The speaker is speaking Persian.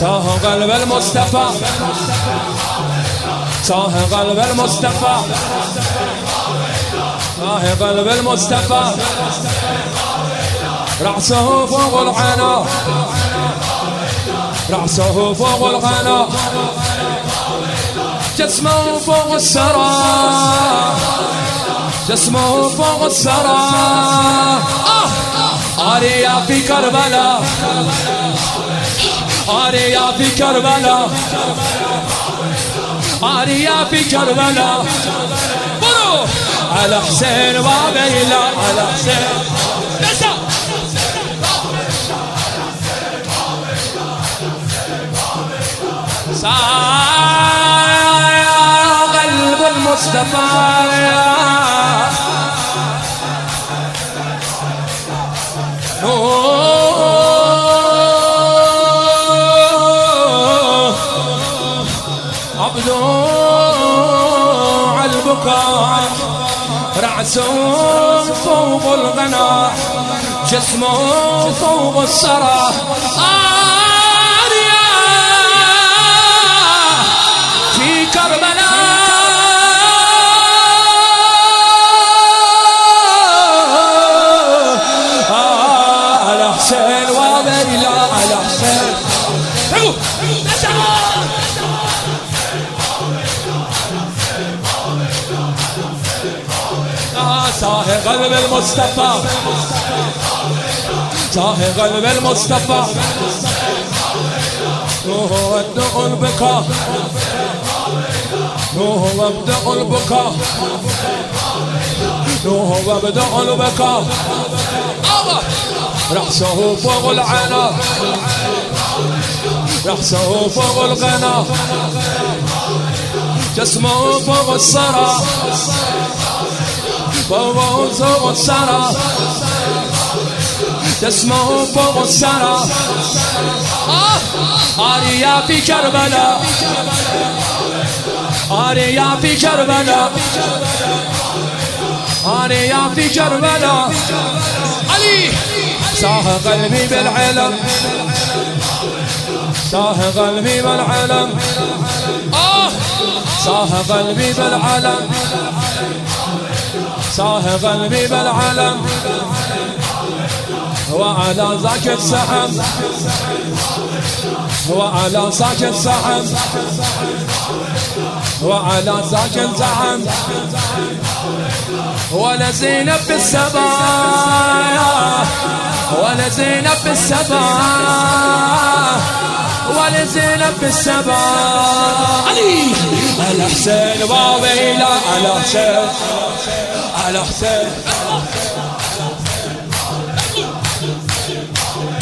صاح قلب المصطفى صاح قلب المصطفى صاح قلب المصطفى رأسه فوق العنا رأسه فوق الغنا جسمه فوق السرى جسمه فوق السرى آريا في كربلاء آريا في كربلاء آريا في كربلاء برو على حسين وابيلا على حسين قلب المصطفى عبدو على البكاء رأسه فوق الغنا جسمه فوق السرى كربلاء على حسين وابيلا على حسين صاحي قلب المصطفى صاحي قلب المصطفى هو الدق البكاء هو مبدأ البكاء هو مبدأ البكاء رأسه فوق العنا رأسه فوق الغنا جسمه فوق السرى فوق السرى جسمه فوق السرى آريا في كربلاء آريا في كربلاء آريا في كربلاء علي صاح قلبي بالعلم صاح قلبي بالعلم صاح قلبي بالعلم صاح قلبي بالعلم وعلى ذاك السحم وعلى ذاك السحم وعلى ذاك الزعم ولا زينب بالسبايا ولا زينب بالسبايا ولا زينب بالسبايا علي على حسين وابيلا على حسين على حسين